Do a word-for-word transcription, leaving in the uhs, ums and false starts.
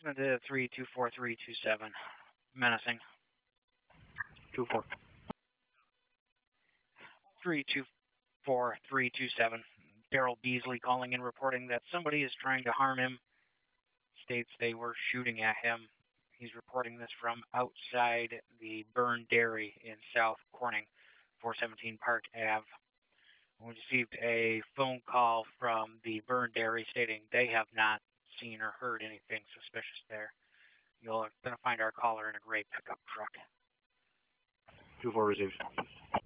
The three two four three two seven. Menacing. two four. three two four three two seven. Daryl Beasley calling in reporting that somebody is trying to harm him. States they were shooting at him. He's reporting this from outside the Burn Dairy in South Corning, four seventeen Park Avenue. We received a phone call from the Burn Dairy stating they have not seen or heard anything suspicious there. You're going to find our caller in a gray pickup truck. two four received.